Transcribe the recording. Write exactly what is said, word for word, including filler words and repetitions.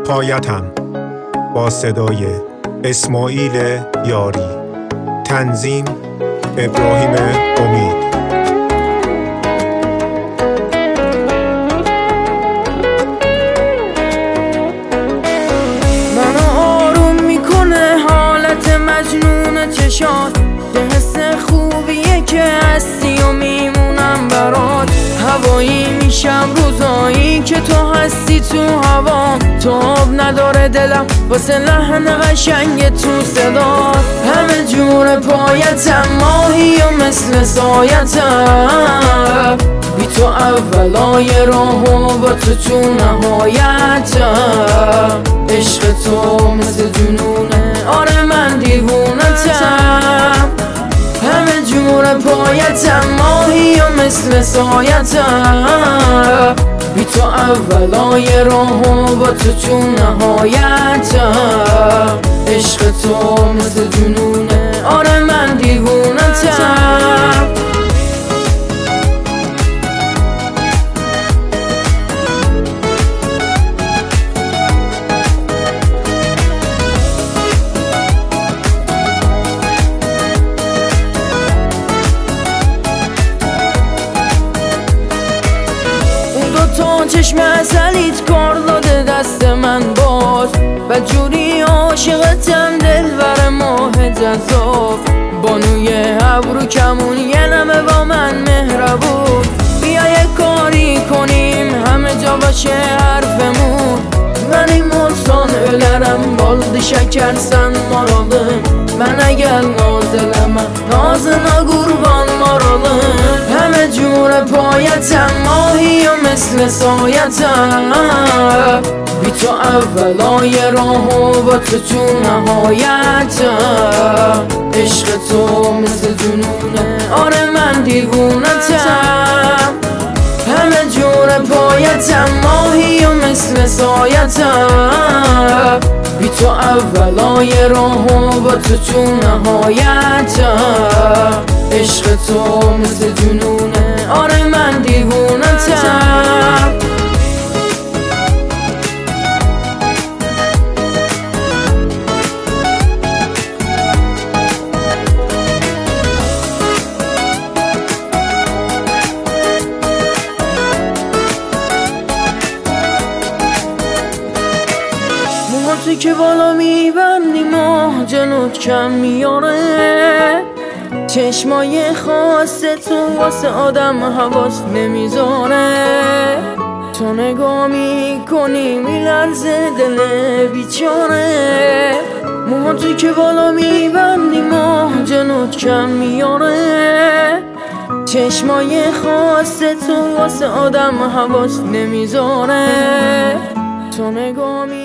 پایتم با صدای اسماعیل یاری. تنظیم ابراهیم امید. منو آروم میکنه حالت مجنون چشات، به حس خوبیه که هستی و میمونم برات. هوایی میشم روزایی که تو هستی تو هوا، تاب نداره دلم واسه لحن قشنگ تو صدا. همه جور پایتم ماهی و مثل سایتم، بی تو اولای راهو با تو تو نهایتم. عشق تو مثل جنونه، آره من دیوونتم. همه جور پایتم ماهی و مثل سایتم، بی تو اولای راهو با تو تو نهایتم. عشق تو مثل جنونه، آره من دیوونتم. تو چشم ازلیت کار داده دست من باز، و جوری عاشقتم دلبر ماه جذاب. بانوی ابرو کمون یه نمه با من مهربون، بیا یه کاری کنیم همه جا باشه حرفمون. من این ملسان ölürüm baldı şeker sen maralım. Ben eğer nazleme nazına kurban maralım. همه جور پایتم ماهی و مثل سایتم، بی تو اولای راهو با تو تو نهایتم. عشق تو مثل جنونه، آره من دیوونتم. همه جور پایتم ماهی و مثل سایتم، بی تو اولای راهو با تو تو نهایتم. عشق تو مثل جنونه، آره من دیوونتم. موهاتو که بالا میبندی ماه جلوت کم میاره، چشمای خاص تو واسه آدم حواس نمیذاره. تو نگاه میکنی میلرزه دل بیچاره، موهاتو که بالا میبندی ماه جلوت کم میاره. چشمای خاص تو واسه آدم حواس نمیذاره. تو نگاه